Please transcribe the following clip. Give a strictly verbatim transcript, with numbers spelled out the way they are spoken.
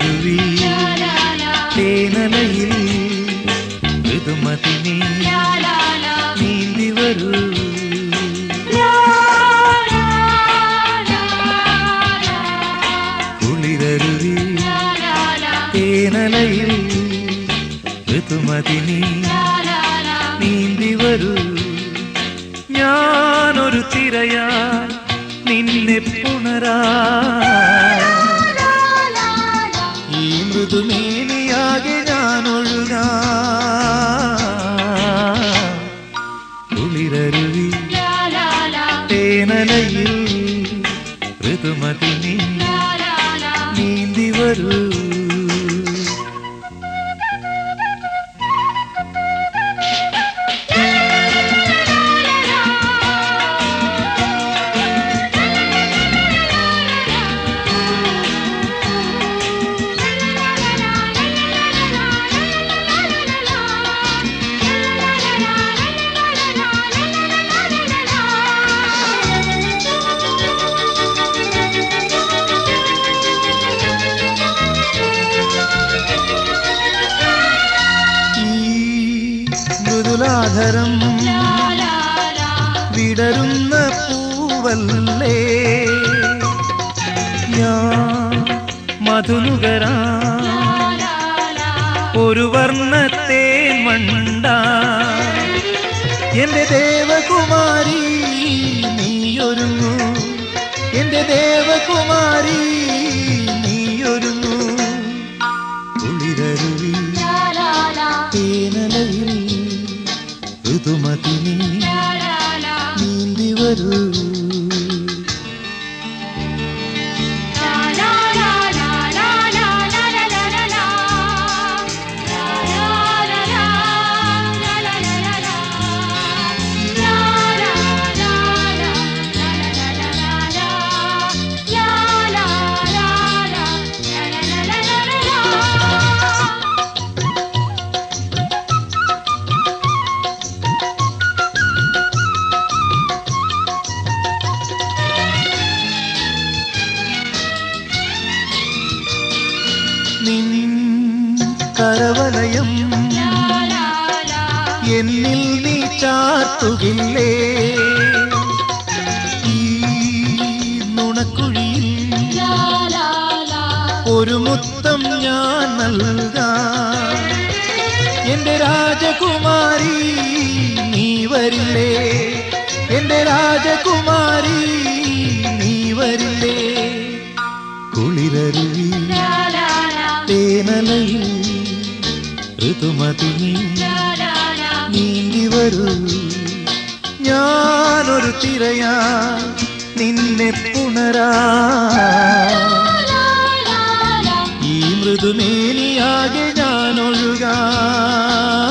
കുളിരരുവി തേനലയിൽ ഋതുമതിനി നീന്തി വരൂ. കുളിരരുവി തേനലയിൽ ഋതുമതിനി നീന്തി വരൂ. ഞാനൊരു തിരയാ നിന്നെ പുണരാ. ഈ മൃദുമേനിയാകെ ഞാനൊഴുകാ. കുളിരരുവി തേനലയിൽ ഋതുമതിനി നീന്തി വരൂ. മൃദുലാധരം വിടരുന്ന പൂവല്ലേ ഞാൻ മധുനുകരാ. ഒരു വർണ്ണത്തേൻ മണ്ട എന്റെ ദേവകുമാരി നീയൊരുങ്ങൂ. എന്റെ ദേവകുമാരി നീയൊരുങ്ങൂ. കുളിരരുവി തേനലയിൽ ഋതുമതിനി നീന്തി വരൂ. നിൻ കരവലയം എന്നിൽ നീ ചാർത്തുകില്ലേ. ഈ നുണക്കുഴിയിൽ ഒരു മുത്തം ഞാൻ നൽകാം. എന്റെ രാജകുമാരി നീ വരില്ലേ. എന്റെ രാജകുമാരി നീ വരില്ലേ. കുളിരരുവി തേനലയിൽ ഋതുമതിനി നീന്തി വരൂ. ഞാനൊരു തിരയാ നിന്നെ പുണരാ. ഈ മൃദുമേനിയാകെ ഞാനൊഴുകാ.